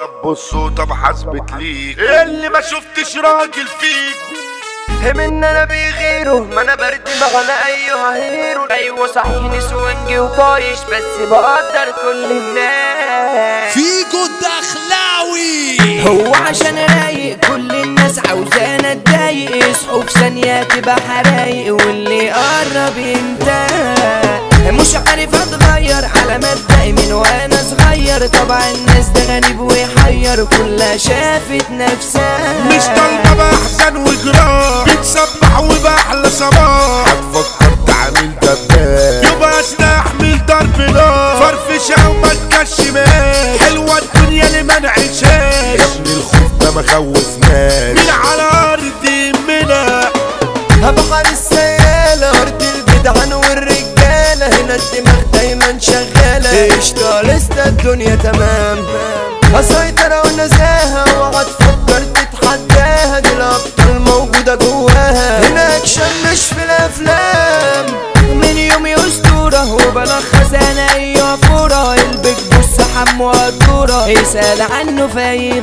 طب بصوا طب حسبت ليك اللي ما شفتش راجل فيك من انا بيغيره، ما انا برد مغنى ايها هيرو. ايوه صحيح نسوانجي وطايش، بس بقدر كل الناس. فيجو الدخلاوي هو عشان رايق كل الناس عاوزانا اتضايق، يصحوا في ثانية تبقى حرايق، واللي يقرب ينتهي. مش عارف اتغير على مبدئي من وانا صغير، طبعا الناس ده غريب ويحير، كلها شافت نفسها. مش طالبة بأحزن وجراح، بتسبح وبأحلى صباح، هتفكر تعمل دباب يبقى استحمل ضرب نار، فرفشة وما تكشمهاش، حلوة الدنيا اللي ما نعيشهاش، ابن الخوف ده ما خوفناش، مين على أرض يمنا بحر السيالة، أرض الجدعان والرجالة، هنا الدماغ دايما شغالة، قشطة لسه الدنيا تمام، هسيطرة ونزاهة، واقعد تفكر تتحداها، دي الأبطال موجودة جواها، هنا أكشن مش في الأفلام، من يومي أسطورة وبلخص أنا أيوة فورة، البيج بص حمو قدورة، يسأل عنه في أي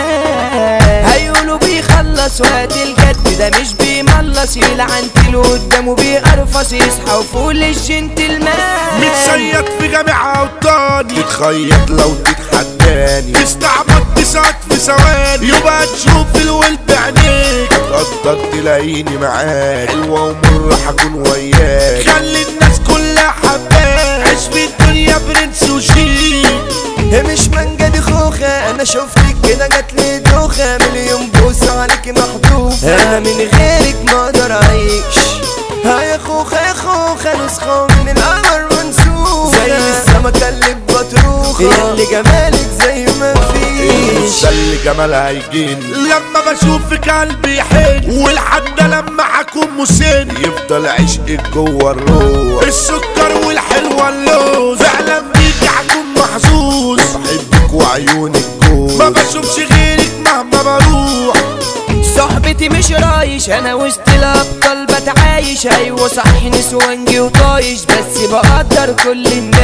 مكان، هيقولوا بيخلص وقت الجد ده مش بيملص، يلعن تلو قدامه بيقرفص، يصحى وفول الجنتلمان، متصيد في جامع أوطاني، تتخيط لو تتحداني، تستعبط تسعد في ثواني، يبقى تشوف الولد بعينيك، هتقدر تلاقيني معاك، حلوة ومرة هكون وياك، خلي الناس كلها حباك، عيش في الدنيا برنس وشيك. مش مانجا دي خوخة، انا شفتك كده جاتلي دوخة، مليون بوسة عليكي محذوفة، انا من غيرك ما اقدر اعيش، يا خوخة يا خوخة، نسخة من القمر منسوخة، زي السمكة اللي بطروخة، ياللي جمالك زي ما فيش، ده اللي جمالها هيجيني لما بشوفك قلبي يحن، ولحد لما هكون مسن، يفضل عشقك جوه الروح، السكر والحلوة اللوز، فعلا بيكي هكون محظوظ، بحبك وعيونك جوز، ما بشوفش غيرك مهما بروح، صحبتي مش رايش، انا وسط الابطال بتعايش، ايوه صح نسوانجي وطايش، بس بقدر كل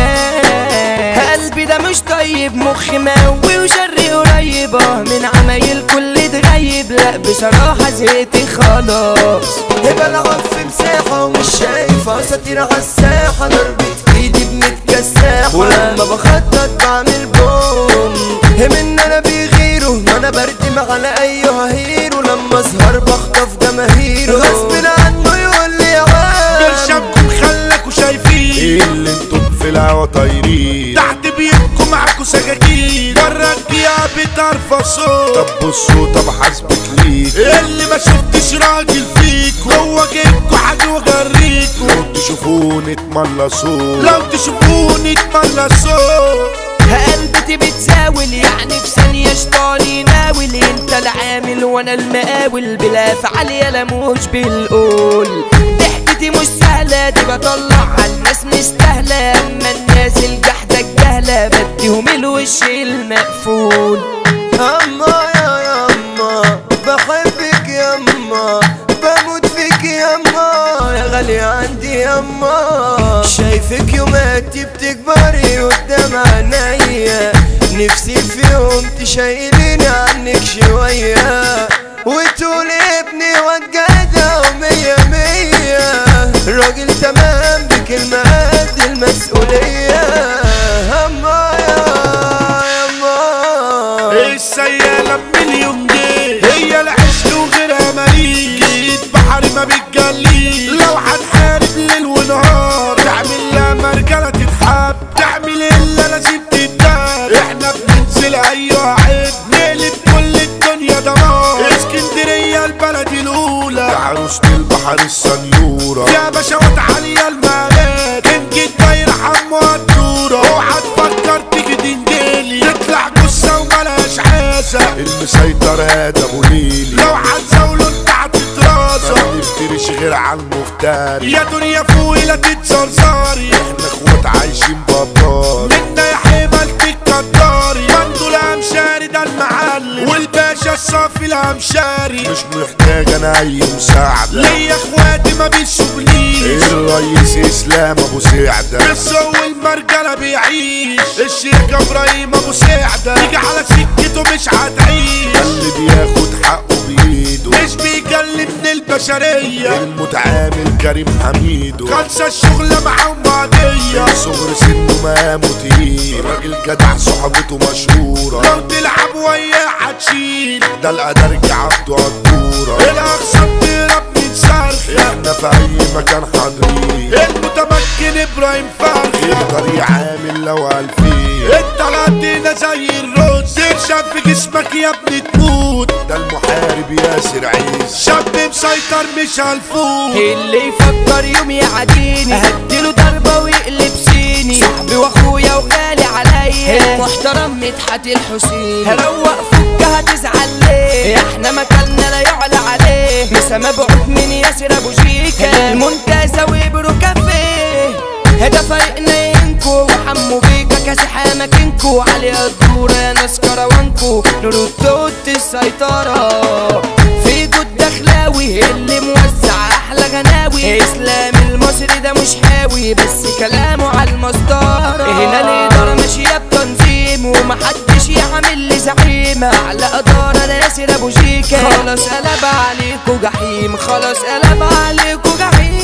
الناس، قلبي ده مش طيب، مخي مقوي وشري قريبة، من عمايل كل اتغيب، لا بصراحة زهقت خلاص، بلعب في مساحة ومش شايفة اساطير عالساحة، ضربة ايدي بمتكساحة، ولما بخطط بعمل بوم، من انا بيغيروا، ما انا بردم على ايها هيرو، لما اظهر بخطف جماهيره، غصب عنه يقول لي يا عم، برشامكم خلكوا شايفين اللي انتوا في الهوا طايرين، تحت بيتكم معاكوا سكاكين، برا الجياب بترفصوا، طب بصوا طب حسبت ليك اللي ما شفتش راجل فيك، جوا جيبكوا حاجة وجريكوا، لو تشوفوني تملصوا، لو تشوفوني تملصوا، قلبتي بتزاول، يعني في ثانية شطاني ناول، انت العامل وانا المقاول، بلا افعال يالا مش بالقول، ضحكتي مش سهلة، دي بطلع عالناس مستاهلة، اما الناس الجحدة الجهلة بديهم الوش المقفول، اما يا يما بحبك يما، بموت فيك يما، يا غالية عندي يما، شايفك يوماتي بتكبري قدام عينيا، نفسي في يوم تشيليني عنك شوية، وتقولي ابني واتجدع ومية مية، راجل تمام بكلمة قد المسؤولية، هما يما السيالة بمليون جنيه، هي العشق وغيرها ماليش، جيت بحر ما بتجليش، لو هتحارب ليل ونهار، تعمل لها مرجلة تتحب، تعمل الا لازم تتدار، احنا بننزل ايوه عيب، نقلب كل الدنيا دمار، اسكندرية البلد الاولى، عروسة البحر السنيورة، يا باشوات عالية المالات، انجد داير حمو الدورة، اوعى تفكر تيجي تنجلي، تطلع جثة وملهاش عازة، المسيطر هذا ابو ليلي، لو هتزاوله انت هتترازى، ما نفترش غير على المفتري، يا دنيا فوقي لا تتزرزري، احنا اخوات عايشين بابار، منا يا حمالة الكداري، مندو الامشاري ده المعلم، والباشا الصافي الامشاري، مش محتاج انا اي مساعدة، ليا اخواتي ما بيشوفنيش، الرئيس اسلام ابو سعدة، بالسو المرجلة بيعيش، الشيخ ابراهيم ابو سعدة، يجي على سكته مش هتعيش. اللي بياخد حقه بايده مش بيجلي من البشرية. المتعامل كريم حميدو خلصة الشغلة معاهم عادية. صغر سنه مقامه تقيل، راجل جدع صحبته مشهورة. لو تلعب وياه هتشيل، ده القدر عبده عطورة. الأخصام تهرب من صرخ، احنا في أي مكان حاضرين. المتمكن إبراهيم فرخي يقدر يعامل لو ألفين. انت لقينا زي الرز، ترشب في جسمك يا ابني تموت. ده المحارب ياسر عيسى، شاب مسيطر مش هالفوت. اللي يفكر يوم يعاديني هديله ضربة ويقلب سيني. صاحبي واخويا وغالي عليا المحترم مدحت الحسين. هروق فك هتزعل ليه، احنا مكاننا لا يعلى عليه. مسا مبعوث من ياسر ابو جيكا المنتزه وبرو كافيه. هدا فريقنا ينكو وحمو بيكا كاسح اماكنكو. علي الدورة يا ناس كروانكو، نور التوت السيطرة في جود دخلاوي اللي موزع احلى غناوي. اسلام المصري ده مش حاوي بس كلامه على المسطرة. هنا الادارة ماشية بتنظيم ومحدش يعمل لي زعيمة. على ادارة ياسر ابو جيكا خلاص قلب عليكو جحيم، خلاص قلب عليكو جحيم.